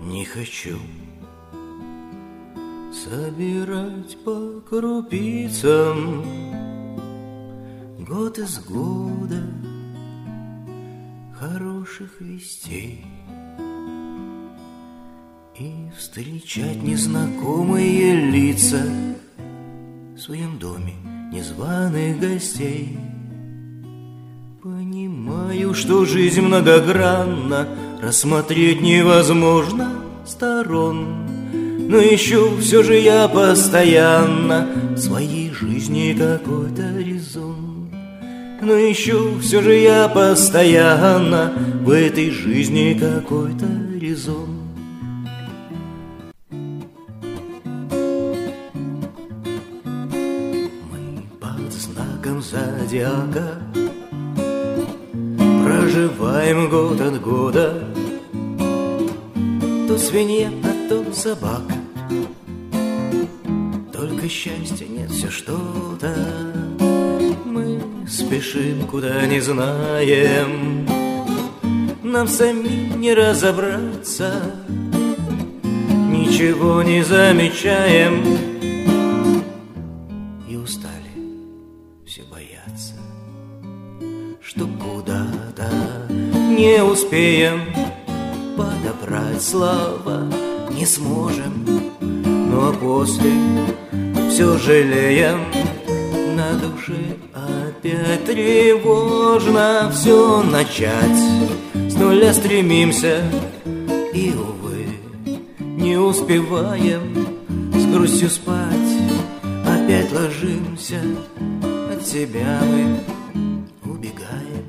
не хочу собирать по крупицам год из года хороших вестей и встречать незнакомые лица в своем доме незваных гостей. Понимаю, что жизнь многогранна, рассмотреть невозможно сторон, но ищу все же я постоянно в своей жизни какой-то резон. Но ищу все же я постоянно в этой жизни какой-то резон. Мы под знаком зодиака проживаем год от года. То свинья, а то собака. Только счастья нет, все что-то. Мы спешим, куда не знаем. Нам самим не разобраться, ничего не замечаем. И устали все бояться, что куда-то не успеем подобрать слова, не сможем. Ну а после все жалеем, на душе опять тревожно. Все начать с нуля стремимся, и, увы, не успеваем. С грустью спать опять ложимся, от себя мы убегаем.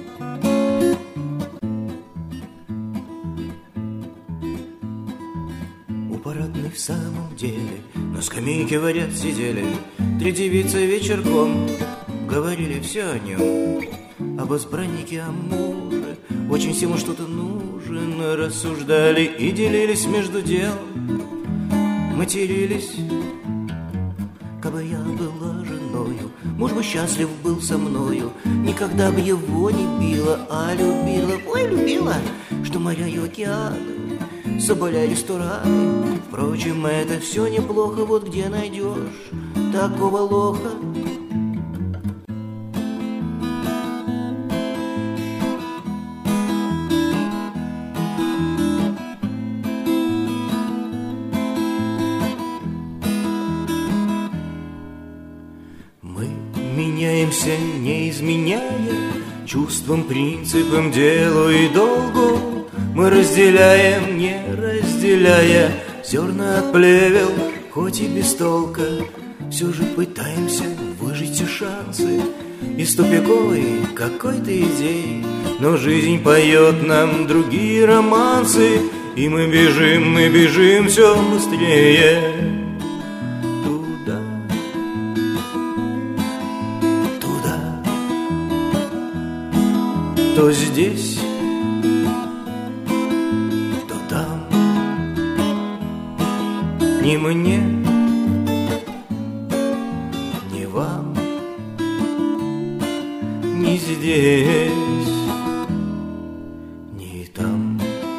У парадных в самом деле на скамейке в ряд сидели три девицы вечерком. Говорили все о нем, об избраннике, о муже. Очень всему что-то нужен. Рассуждали и делились между делом. Матерились. Кабы я была женою, муж бы счастлив был со мною. Никогда бы его не била, а любила. Ой, любила, что моря и океаны, соболя и рестораны. Впрочем, это все неплохо. Вот где найдешь такого лоха? Мы меняемся, не изменяя чувствам, принципам, делу и долгу. Мы разделяем, не разделяя зерна от плевел, хоть и без толка. Все же пытаемся выжить все шансы из тупиковой какой-то идеи. Но жизнь поет нам другие романсы, и мы бежим все быстрее. То здесь, то там. Ни мне, ни вам, ни здесь, ни там.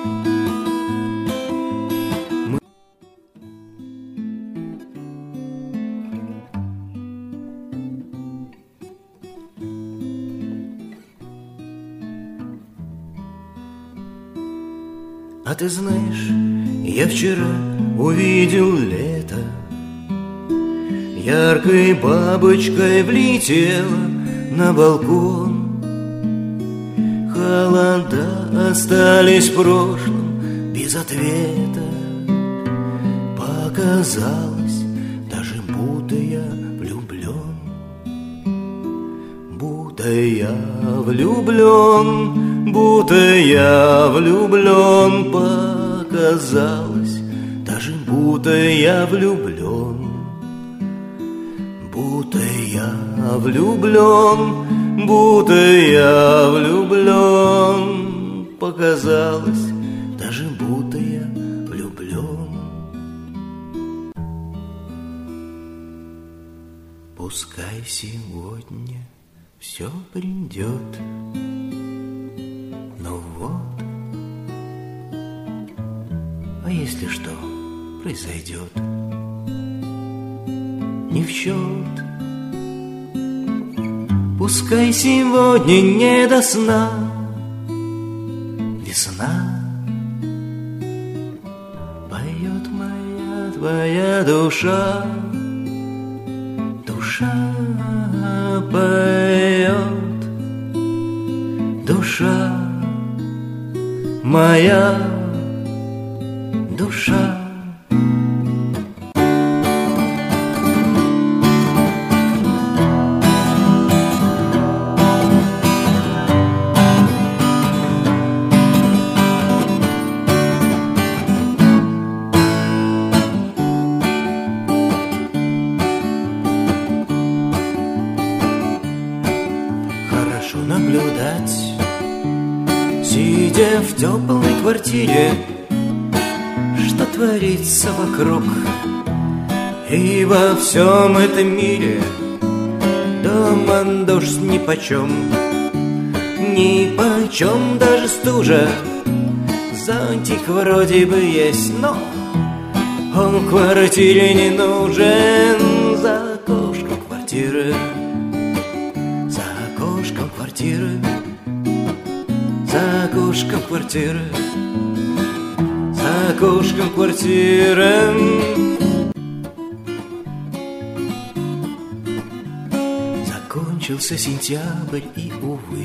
А ты знаешь, я вчера увидел лето, яркой бабочкой влетела на балкон. Холода остались в прошлом без ответа. Показалось даже, будто я влюблен. Будто я влюблен, будто я влюблен. Показалось даже, будто я влюблен. Будто я влюблен, будто я влюблен. Показалось даже, будто я влюблен. Пускай сегодня все придет, но вот, а если что произойдет, не в счет. Пускай сегодня не до сна, весна поет моя твоя душа, душа поет, душа моя душа. Хорошо наблюдать, сидя в теплой квартире, что творится вокруг. И во всем этом мире дома дождь нипочем, нипочем даже стужа. Зонтик вроде бы есть, но он в квартире не нужен. За окошком квартиры, за окошком квартиры, за окошком квартиры, за окошком квартиры. Закончился сентябрь, и, увы,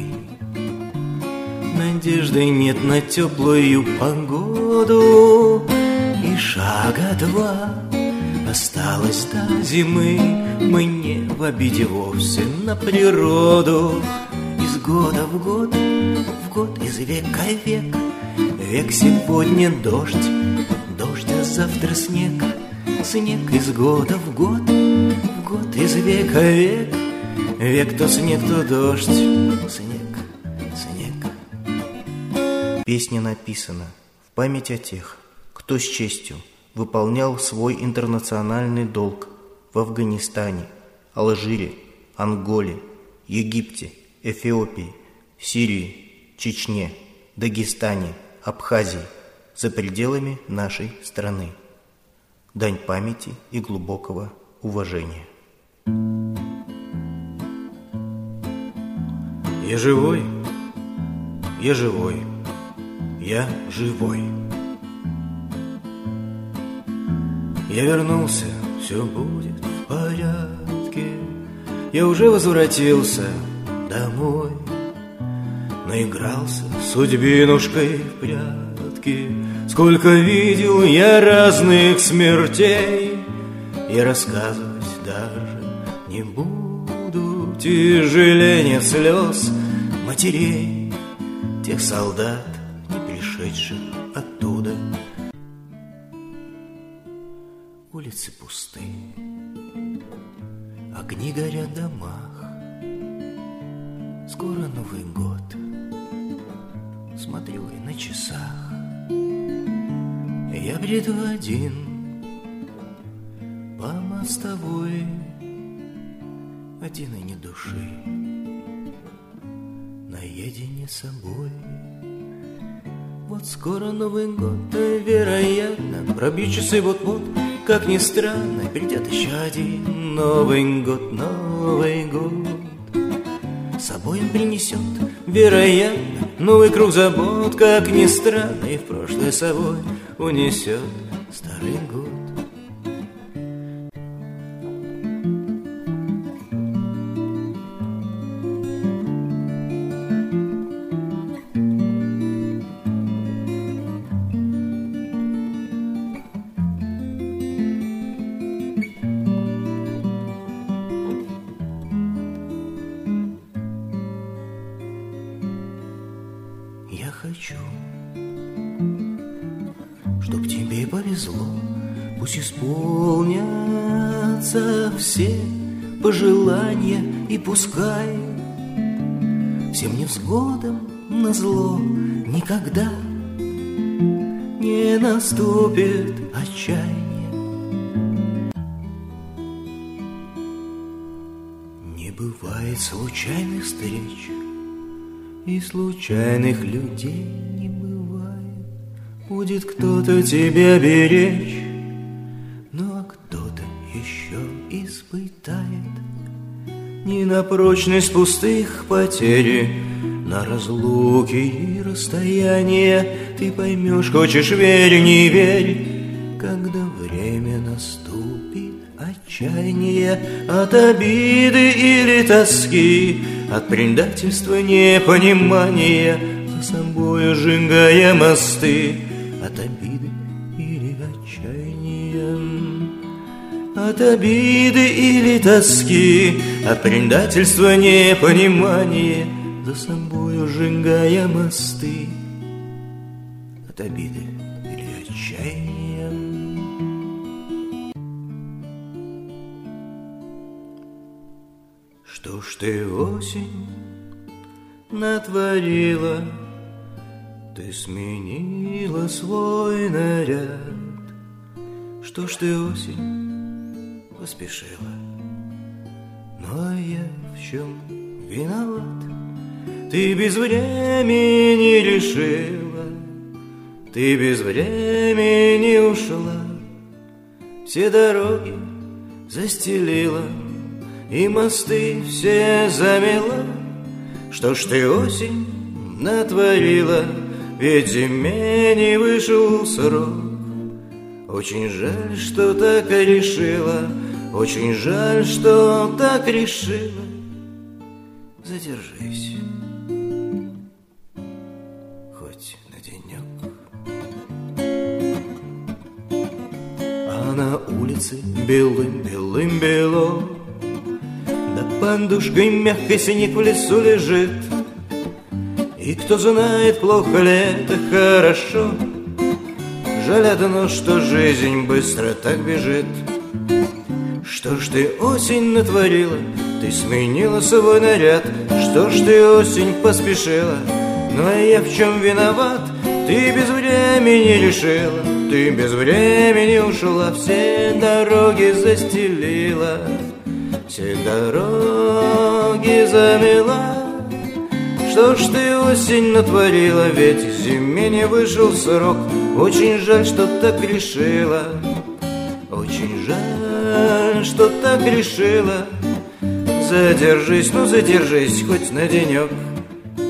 надежды нет на теплую погоду. И шага два осталось до зимы. Мы не в обиде вовсе на природу. Из года в год, из века в век, век сегодня дождь, дождь, а завтра снег, снег из года в год, из века в век, век то снег, то дождь, снег, снег. Песня написана в память о тех, кто с честью выполнял свой интернациональный долг в Афганистане, Алжире, Анголе, Египте, Эфиопии, Сирии, Чечне, Дагестане, Абхазии, за пределами нашей страны. Дань памяти и глубокого уважения. Я живой, я живой, я живой. Я вернулся, все будет в порядке. Я уже возвратился домой, наигрался судьбинушкой в прятки. Сколько видел я разных смертей, я рассказывать даже не буду. Тяжеление слез матерей, тех солдат, не пришедших оттуда. Улицы пусты, огни горят в домах. Скоро Новый год, смотрю и на часах. Я бреду один по мостовой, один и ни души, наедине с собой. Вот скоро Новый год, вероятно, пробью часы вот-вот. Как ни странно, придет еще один Новый год, Новый год. С собой он принесет, вероятно, новый круг забот. Как ни странно, и в прошлое с собой унесет старый год. Я хочу, чтоб тебе повезло, пусть исполнятся все пожелания, и пускай всем невзгодам назло никогда не наступит отчаяние. Не бывает случайных встреч, и случайных людей не бывает. Будет кто-то тебя беречь, ну а кто-то еще испытает не на прочность пустых потери, на разлуки и расстояния. Ты поймешь, хочешь верь, не верь, когда время наступит отчаяние от обиды или тоски, от предательства, непонимания, за собою сжигая мосты, от обиды или отчаяния, от обиды или тоски, от предательства, непонимания, за собою сжигая мосты, от обиды или отчаяния. Что ж ты, осень, натворила? Ты сменила свой наряд. Что ж ты, осень, поспешила? Ну а я в чем виноват? Ты без времени решила, ты без времени ушла, все дороги застелила и мосты все замела. Что ж ты, осень, натворила? Ведь зиме не вышел срок. Очень жаль, что так решила, очень жаль, что так решила. Задержись хоть на денек. А на улице белым-белым-бело, да подушкой мягкой снег в лесу лежит. И кто знает, плохо ли это, хорошо. Жаль одно, что жизнь быстро так бежит. Что ж ты, осень, натворила? Ты сменила свой наряд. Что ж ты, осень, поспешила? Ну а я в чем виноват? Ты без времени решила, ты без времени ушла, все дороги застелила, все дороги замела. Что ж ты, осень, натворила? Ведь зиме не вышел срок. Очень жаль, что так решила, очень жаль, что так решила. Задержись, ну задержись хоть на денек.